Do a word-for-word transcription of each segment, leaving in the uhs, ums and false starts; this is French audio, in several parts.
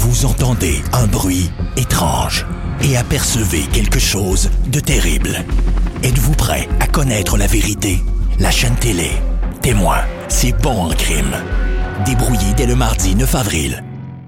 Vous entendez un bruit étrange et apercevez quelque chose de terrible. Êtes-vous prêt à connaître la vérité? La chaîne télé Témoin, c'est bon en crime. Débrouillé dès le mardi neuf avril.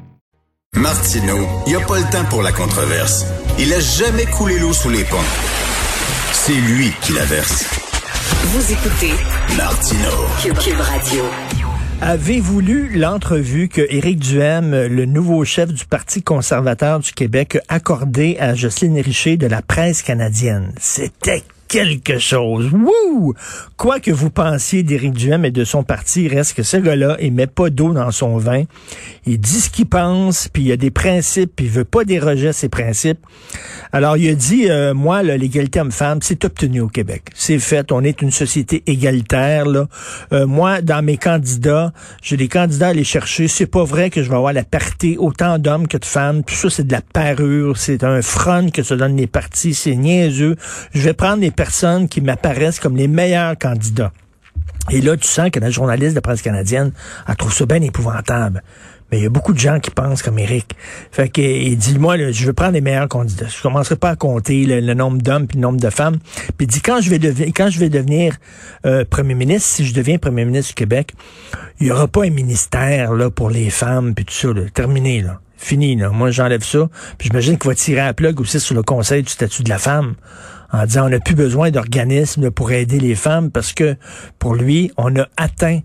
Martineau, il n'y a pas le temps pour la controverse. Il a jamais coulé l'eau sous les ponts. C'est lui qui la verse. Vous écoutez Martineau. Cube Radio. Avez-vous lu l'entrevue que Éric Duhaime, le nouveau chef du Parti conservateur du Québec, a accordé à Jocelyne Richer de la presse canadienne? C'était quelque chose. Wouh! Quoi que vous pensiez d'Éric Duhaime et de son parti, il reste que ce gars-là, il met pas d'eau dans son vin. Il dit ce qu'il pense, puis il a des principes, puis il veut pas déroger à ses principes. Alors, il a dit, euh, moi, là, l'égalité homme-femme, c'est obtenu au Québec. C'est fait. On est une société égalitaire, là. Euh, moi, dans mes candidats, j'ai des candidats à aller chercher. C'est pas vrai que je vais avoir la parité autant d'hommes que de femmes. Tout ça, c'est de la parure. C'est un front que se donnent les partis. C'est niaiseux. Je vais prendre les personnes qui m'apparaissent comme les meilleurs candidats. Et là, tu sens que la journaliste de la presse canadienne, elle trouve ça bien épouvantable. Mais il y a beaucoup de gens qui pensent comme Éric. Fait que, il dit, moi, là, je veux prendre les meilleurs candidats. Je commencerai pas à compter le, le nombre d'hommes puis le nombre de femmes. Puis il dit, quand je vais devenir, quand je vais devenir euh, premier ministre, si je deviens premier ministre du Québec, il y aura pas un ministère là pour les femmes puis tout ça. Là. Terminé, là. Fini, là. Moi, j'enlève ça. Puis j'imagine qu'il va tirer à plug aussi sur le Conseil du statut de la femme, en disant on n'a plus besoin d'organismes pour aider les femmes parce que, pour lui, on a atteint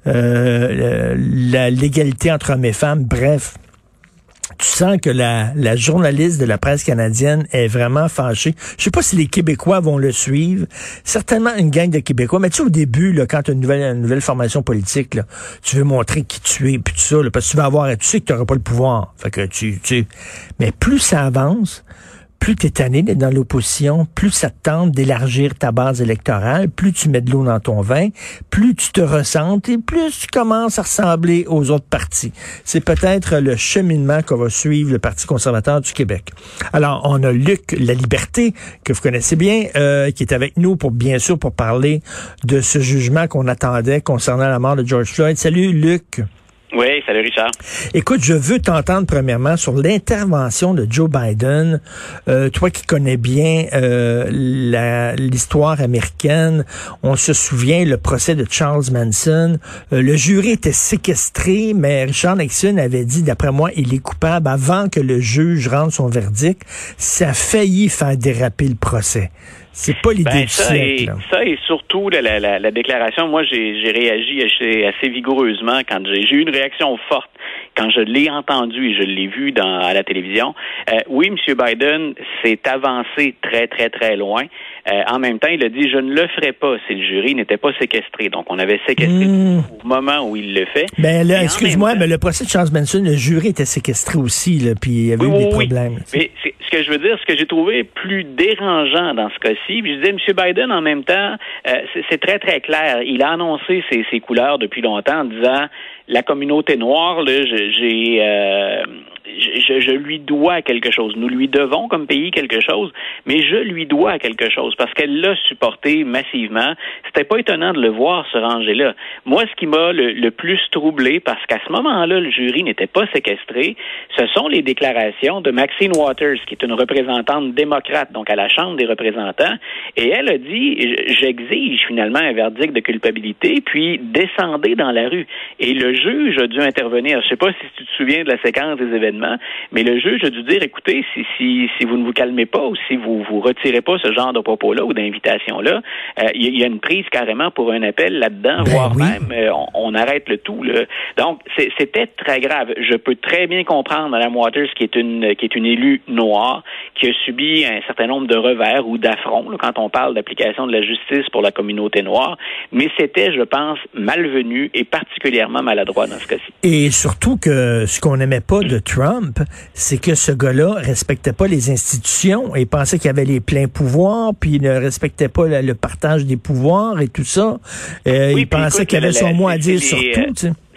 euh, la, l'égalité entre hommes et femmes. Bref, tu sens que la, la journaliste de la presse canadienne est vraiment fâchée. Je sais pas si les Québécois vont le suivre. Certainement une gang de Québécois. Mais tu sais, au début, là, quand tu as une nouvelle, une nouvelle formation politique, là, tu veux montrer qui tu es, puis tout ça, là, parce que tu vas avoir, tu sais que tu n'auras pas le pouvoir. Fait que tu, tu, mais plus ça avance, plus tu es tanné d'être dans l'opposition, plus ça te tente d'élargir ta base électorale, plus tu mets de l'eau dans ton vin, plus tu te ressentes et plus tu commences à ressembler aux autres partis. C'est peut-être le cheminement qu'on va suivre le Parti conservateur du Québec. Alors, on a Luc Laliberté, que vous connaissez bien, euh, qui est avec nous pour, bien sûr, pour parler de ce jugement qu'on attendait concernant la mort de George Floyd. Salut, Luc. Oui, salut Richard. Écoute, je veux t'entendre premièrement sur l'intervention de Joe Biden. Euh, toi qui connais bien euh, la, l'histoire américaine, on se souvient le procès de Charles Manson. Euh, le jury était séquestré, mais Richard Nixon avait dit, d'après moi, il est coupable avant que le juge rende son verdict. Ça a failli faire déraper le procès. C'est pas l'idée ben, du ça siècle. Et, ça et surtout la, la, la, la déclaration, moi j'ai, j'ai réagi assez, assez vigoureusement quand j'ai, j'ai eu une réaction forte quand je l'ai entendu et je l'ai vu dans, à la télévision. Euh, oui, M. Biden s'est avancé très, très, très loin. Euh, en même temps, il a dit, je ne le ferai pas si le jury n'était pas séquestré. Donc, on avait séquestré mmh. au moment où il le fait. Ben là, excuse-moi, temps, mais le procès de Charles Manson, le jury était séquestré aussi, là, puis il y avait oui, eu des oui, problèmes. Mais ce que je veux dire, ce que j'ai trouvé plus dérangeant dans ce cas-ci, puis je disais, M. Biden, en même temps, euh, c'est, c'est très, très clair. Il a annoncé ses, ses couleurs depuis longtemps en disant, la communauté noire, là, j'ai... Euh, Je, je lui dois quelque chose. Nous lui devons comme pays quelque chose, mais je lui dois quelque chose parce qu'elle l'a supporté massivement. C'était pas étonnant de le voir se ranger là. Moi, ce qui m'a le, le plus troublé, parce qu'à ce moment-là, le jury n'était pas séquestré, ce sont les déclarations de Maxine Waters, qui est une représentante démocrate, donc à la Chambre des représentants, et elle a dit, j'exige finalement un verdict de culpabilité, puis descendez dans la rue. Et le juge a dû intervenir. Je sais pas si tu te souviens de la séquence des événements, mais le juge a dû dire, écoutez, si, si, si vous ne vous calmez pas ou si vous vous retirez pas ce genre de propos-là ou d'invitation-là, euh, il y, y a une prise carrément pour un appel là-dedans, ben voire oui. même euh, on, on arrête le tout. Là. Donc, c'est, c'était très grave. Je peux très bien comprendre Mme Waters, qui est une qui est une élue noire, qui a subi un certain nombre de revers ou d'affronts là, quand on parle d'application de la justice pour la communauté noire, mais c'était, je pense, malvenu et particulièrement maladroit dans ce cas-ci. Et surtout que ce qu'on n'aimait pas de Trump, c'est que ce gars-là respectait pas les institutions et pensait qu'il avait les pleins pouvoirs, puis il ne respectait pas le, le partage des pouvoirs et tout ça. Euh, oui, il pensait écoute, qu'il avait son mot à dire sur tout, tu sais.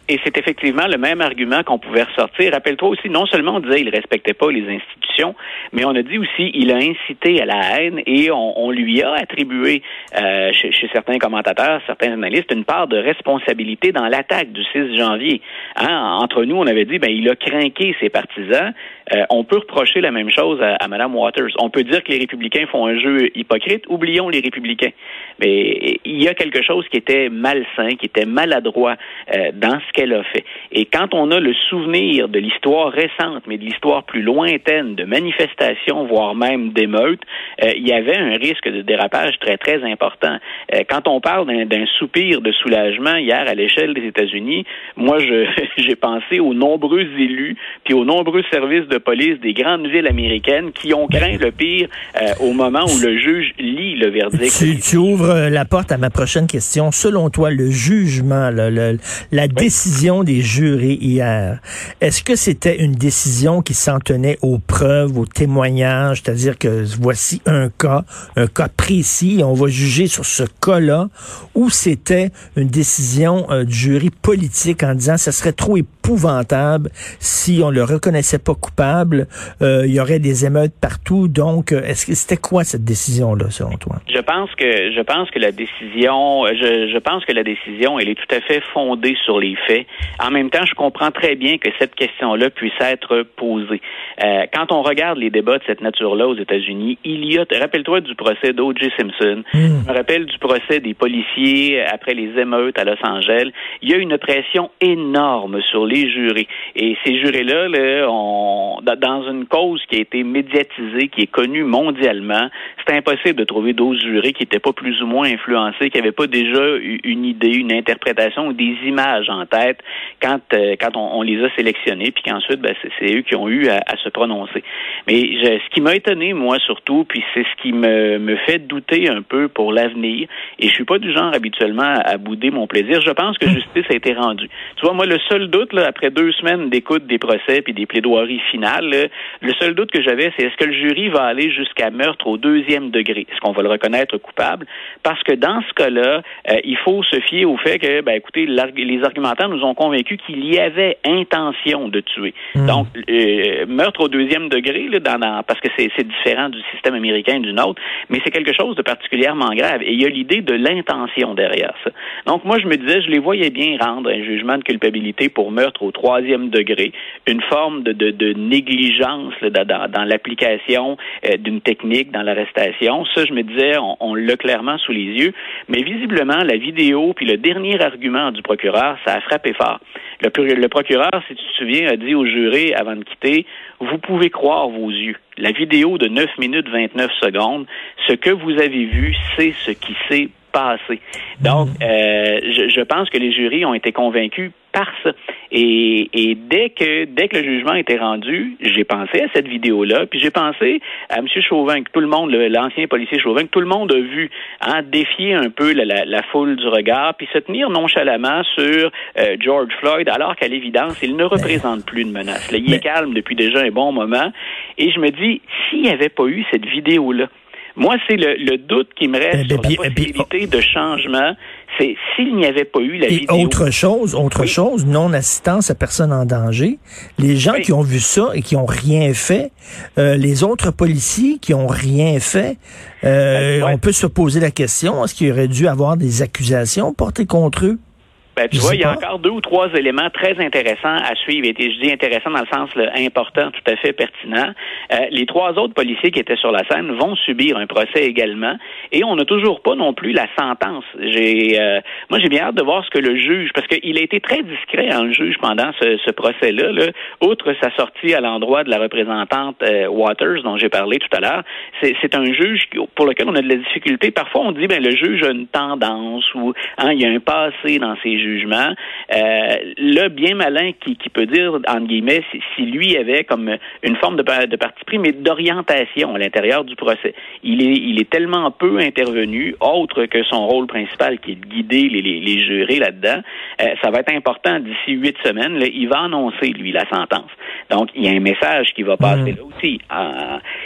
Et c'est effectivement le même argument qu'on pouvait ressortir. Rappelle-toi aussi, non seulement on disait qu'il ne respectait pas les institutions, mais on a dit aussi qu'il a incité à la haine et on, on lui a attribué, euh, chez, chez certains commentateurs, certains analystes, une part de responsabilité dans l'attaque du six janvier. Hein? Entre nous, on avait dit, ben il a crinqué ses partisans. Euh, on peut reprocher la même chose à, à Mme Waters. On peut dire que les républicains font un jeu hypocrite. Oublions les républicains. Mais il y a quelque chose qui était malsain, qui était maladroit euh, dans ce qu'elle a fait. Et quand on a le souvenir de l'histoire récente, mais de l'histoire plus lointaine, de manifestations, voire même d'émeutes, euh, il y avait un risque de dérapage très, très important. Euh, quand on parle d'un, d'un soupir de soulagement hier à l'échelle des États-Unis, moi, je, j'ai pensé aux nombreux élus puis aux nombreux services de police des grandes villes américaines qui ont craint le pire euh, au moment où le juge lit le verdict. Tu, tu ouvres la porte à ma prochaine question. Selon toi, le jugement, le, le, la oui. décision des jurés hier, est-ce que c'était une décision qui s'en tenait aux preuves, aux témoignages, c'est-à-dire que voici un cas, un cas précis, et on va juger sur ce cas-là, ou c'était une décision euh, du jury politique en disant que ce serait trop épouvantable si on le reconnaissait pas coupable, euh, il y aurait des émeutes partout. Donc, est-ce que c'était quoi cette décision-là, selon toi? Je pense que je pense que la décision, je, je pense que la décision, elle est tout à fait fondée sur les faits. En même temps, je comprends très bien que cette question-là puisse être posée. Euh, quand on regarde les débats de cette nature-là aux États-Unis, il y a, rappelle-toi du procès d'O J Simpson, mmh. je me rappelle du procès des policiers après les émeutes à Los Angeles. Il y a une pression énorme sur les jurés. Et ces jurés-là, là, on, dans une cause qui a été médiatisée, qui est connue mondialement, c'est impossible de trouver d'autres jurés qui n'étaient pas plus ou moins influencés, qui n'avaient pas déjà une idée, une interprétation ou des images en tête quand euh, quand on, on les a sélectionnés, puis qu'ensuite, ben, c'est, c'est eux qui ont eu à, à se prononcer. Mais je, ce qui m'a étonné, moi, surtout, puis c'est ce qui me, me fait douter un peu pour l'avenir, et je suis pas du genre habituellement à, à bouder mon plaisir, je pense que justice a été rendue. Tu vois, moi, le seul doute, là, après deux semaines d'écoute des procès puis des plaidoiries finales, là, le seul doute que j'avais, c'est est-ce que le jury va aller jusqu'à meurtre au deuxième degré? Est-ce qu'on va le reconnaître coupable? Parce que dans ce cas-là, euh, il faut se fier au fait que, ben, écoutez, les argumentaires nous ont convaincus qu'il y avait intention de tuer. Mmh. Donc, euh, meurtre au deuxième degré, là, dans, dans, parce que c'est, c'est différent du système américain et du nôtre, mais c'est quelque chose de particulièrement grave. Et il y a l'idée de l'intention derrière ça. Donc, moi, je me disais, je les voyais bien rendre un jugement de culpabilité pour meurtre au troisième degré, une forme de, de, de négligence là, dans, dans l'application euh, d'une technique, dans l'arrestation. Ça, je me disais, on, on l'a clairement sous les yeux, mais visiblement, la vidéo puis le dernier argument du procureur, ça a frappé fort. Le, le procureur, si tu te souviens, a dit au juré avant de quitter, vous pouvez croire vos yeux. La vidéo de neuf minutes vingt-neuf secondes, ce que vous avez vu, c'est ce qui s'est passé. Donc, euh, je, je pense que les jurys ont été convaincus par ça. Et, et dès que dès que le jugement a été rendu, j'ai pensé à cette vidéo-là, puis j'ai pensé à M. Chauvin, que tout le monde, le, l'ancien policier Chauvin, que tout le monde a vu, hein, défier un peu la, la, la foule du regard, puis se tenir nonchalamment sur euh, George Floyd, alors qu'à l'évidence, il ne représente plus une menace. Là, il est calme depuis déjà un bon moment. Et je me dis, s'il n'y avait pas eu cette vidéo-là, moi, c'est le, le doute qui me reste sur la possibilité de changement. C'est s'il n'y avait pas eu la et vidéo. Autre chose, autre oui. chose, non-assistance à personne en danger. Les gens oui. qui ont vu ça et qui ont rien fait, euh, les autres policiers qui ont rien fait, euh, ouais. on peut se poser la question, est-ce qu'il aurait dû avoir des accusations portées contre eux? Ben, tu je vois, il y a encore deux ou trois éléments très intéressants à suivre. Et je dis intéressant dans le sens là, important, tout à fait pertinent. Euh, les trois autres policiers qui étaient sur la scène vont subir un procès également. Et on n'a toujours pas non plus la sentence. J'ai, euh, moi, j'ai bien hâte de voir ce que le juge, parce qu'il a été très discret, hein, le juge, pendant ce, ce procès-là. Là, outre sa sortie à l'endroit de la représentante euh, Waters, dont j'ai parlé tout à l'heure, c'est, c'est un juge pour lequel on a de la difficulté. Parfois, on dit, ben, le juge a une tendance ou hein, il y a un passé dans ses jugement. Euh, là, bien malin qui, qui peut dire, entre guillemets, si, si lui avait comme une forme de, de parti pris, mais d'orientation à l'intérieur du procès. Il est, il est tellement peu intervenu, autre que son rôle principal qui est de guider les, les, les jurés là-dedans. Euh, ça va être important d'ici huit semaines. Là, il va annoncer, lui, la sentence. Donc, il y a un message qui va passer mmh. là aussi. Euh,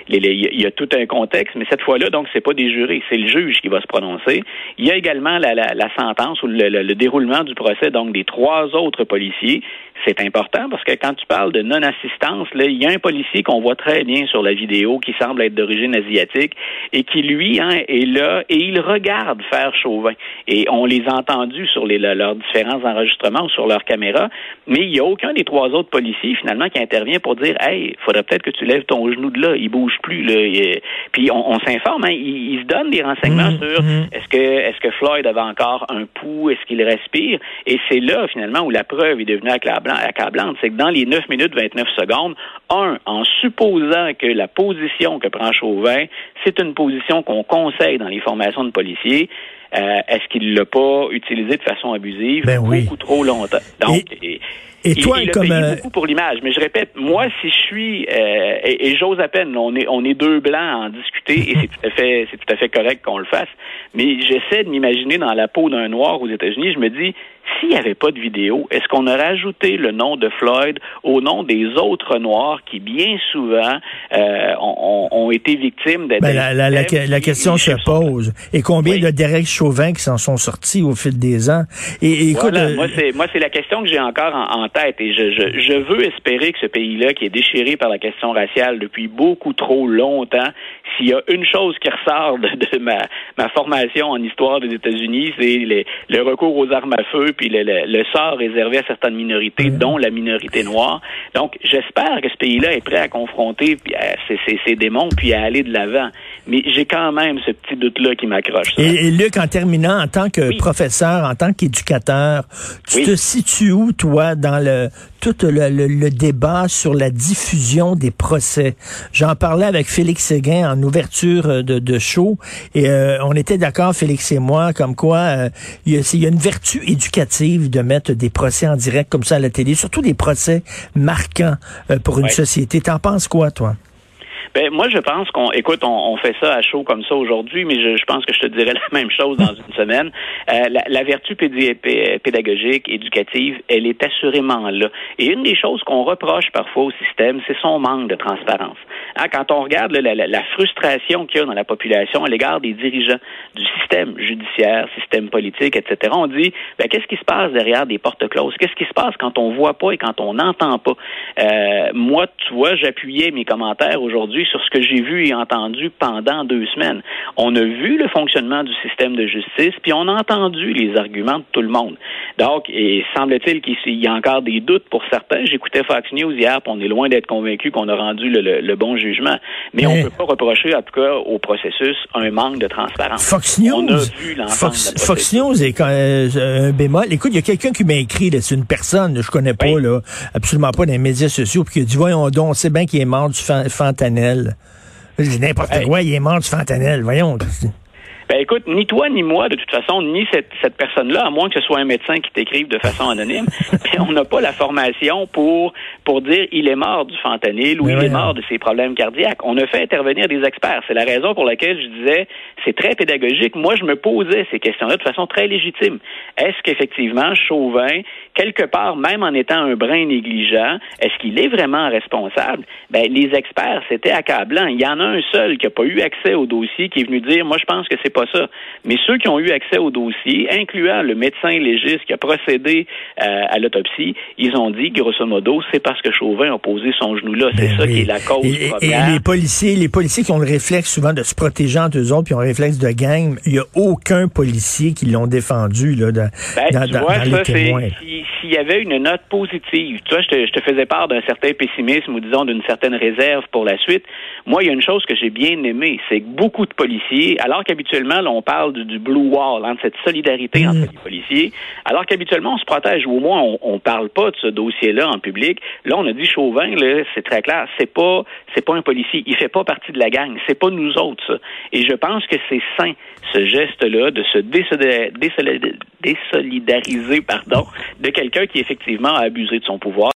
les, les, il y a tout un contexte, mais cette fois-là, donc, c'est pas des jurés, c'est le juge qui va se prononcer. Il y a également la, la, la sentence ou le, le, le déroulement du procès, donc, des trois autres policiers. C'est important parce que quand tu parles de non-assistance, là, il y a un policier qu'on voit très bien sur la vidéo qui semble être d'origine asiatique et qui, lui, hein, est là et il regarde faire Chauvin. Et on les a entendus sur les, leurs différents enregistrements ou sur leurs caméras, mais il n'y a aucun des trois autres policiers, finalement, qui intervient pour dire « Hey, il faudrait peut-être que tu lèves ton genou de là, il bouge plus. » là. Et, puis on, on s'informe, hein, il, il se donne des renseignements mmh, sur mmh. est-ce que est-ce que Floyd avait encore un pouls, est-ce qu'il respire? Et c'est là, finalement, où la preuve est devenue accablante, c'est que dans les neuf minutes vingt-neuf secondes, un, en supposant que la position que prend Chauvin, c'est une position qu'on conseille dans les formations de policiers, euh, est-ce qu'il l'a pas utilisée de façon abusive ben beaucoup oui. trop longtemps? Donc, et, et, et il, toi, il a comme payé euh... beaucoup pour l'image, mais je répète, moi, si je suis euh, et, et j'ose à peine, on est on est deux blancs à en discuter et c'est tout à fait c'est tout à fait correct qu'on le fasse, mais j'essaie de m'imaginer dans la peau d'un noir aux États-Unis, je me dis s'il n'y avait pas de vidéo, est-ce qu'on aurait ajouté le nom de Floyd au nom des autres Noirs qui, bien souvent, euh, ont, ont été victimes d'être... Ben, la, la, la, la question se pose. Et combien oui. de Derek Chauvin qui s'en sont sortis au fil des ans? Et, et écoute, voilà, euh... moi, c'est, moi, c'est la question que j'ai encore en, en tête. Et je, je, je veux espérer que ce pays-là, qui est déchiré par la question raciale depuis beaucoup trop longtemps, s'il y a une chose qui ressort de, de ma, ma formation en histoire des États-Unis, c'est les, le recours aux armes à feu puis le, le, le sort réservé à certaines minorités, mmh. dont la minorité noire. Donc, j'espère que ce pays-là est prêt à confronter puis à ses, ses, ses démons puis à aller de l'avant. Mais j'ai quand même ce petit doute-là qui m'accroche. Et, et Luc, en terminant, en tant que oui. professeur, en tant qu'éducateur, tu oui. te situes où, toi, dans le tout le, le, le débat sur la diffusion des procès? J'en parlais avec Félix Séguin en ouverture de, de show et euh, on était d'accord, Félix et moi, comme quoi euh, il, y a, il y a une vertu éducative de mettre des procès en direct comme ça à la télé, surtout des procès marquants euh, pour une ouais. société. T'en penses quoi, toi? Ben, moi, je pense qu'on, écoute, on, on fait ça à chaud comme ça aujourd'hui, mais je, je pense que je te dirais la même chose dans une semaine. Euh, la, la vertu pédi- p- pédagogique, éducative, elle est assurément là. Et une des choses qu'on reproche parfois au système, c'est son manque de transparence. Hein, quand on regarde là, la, la, la frustration qu'il y a dans la population à l'égard des dirigeants du système judiciaire, système politique, et cetera, on dit, ben, qu'est-ce qui se passe derrière des portes closes? Qu'est-ce qui se passe quand on voit pas et quand on n'entend pas? Euh, moi, tu vois, j'appuyais mes commentaires aujourd'hui sur ce que j'ai vu et entendu pendant deux semaines. On a vu le fonctionnement du système de justice, puis on a entendu les arguments de tout le monde. Donc, et semble-t-il qu'il y a encore des doutes pour certains. J'écoutais Fox News hier, puis on est loin d'être convaincu qu'on a rendu le, le, le bon jugement. Mais, Mais on ne peut pas reprocher, en tout cas, au processus, un manque de transparence. Fox News, on a vu Fox, de Fox News est quand, euh, un bémol. Écoute, il y a quelqu'un qui m'a écrit, là, c'est une personne, là, je connais pas, oui. là, absolument pas dans les médias sociaux, puis qui a dit, voyons donc, on sait bien qu'il est mort du fan- fentanyl. C'est n'importe hey. quoi, il est mort du fentanyl, voyons. Ben écoute, ni toi ni moi, de toute façon, ni cette, cette personne-là, à moins que ce soit un médecin qui t'écrive de façon anonyme, ben on n'a pas la formation pour pour dire il est mort du fentanyl ou Mais il ouais, est mort de ses problèmes cardiaques. On a fait intervenir des experts. C'est la raison pour laquelle je disais c'est très pédagogique. Moi, je me posais ces questions-là de façon très légitime. Est-ce qu'effectivement, Chauvin, quelque part, même en étant un brin négligent, est-ce qu'il est vraiment responsable? Ben les experts, c'était accablant. Il y en a un seul qui n'a pas eu accès au dossier qui est venu dire, moi, je pense que c'est pas ça. Mais ceux qui ont eu accès au dossier, incluant le médecin légiste qui a procédé euh, à l'autopsie, ils ont dit, grosso modo, c'est parce que Chauvin a posé son genou là. C'est ben ça oui. qui est la cause et, du problème. Et les policiers, les policiers qui ont le réflexe souvent de se protéger entre eux autres, puis ont le réflexe de gang, il n'y a aucun policier qui l'ont défendu là, dans, ben, dans, tu dans, vois, dans ça, les témoins. C'est, si, s'il y avait une note positive, tu vois, je te, je te faisais part d'un certain pessimisme ou disons d'une certaine réserve pour la suite. Moi, il y a une chose que j'ai bien aimée, c'est que beaucoup de policiers, alors qu'habituellement, là, on parle du, du blue wall, hein, de cette solidarité mmh. entre les policiers, alors qu'habituellement, on se protège, ou au moins, on ne parle pas de ce dossier-là en public. Là, on a dit Chauvin, là, c'est très clair, c'est pas, c'est pas un policier, il fait pas partie de la gang, c'est pas nous autres, ça. Et je pense que c'est sain, ce geste-là, de se désolidariser, désolidariser, pardon, de quelqu'un qui, effectivement, a abusé de son pouvoir.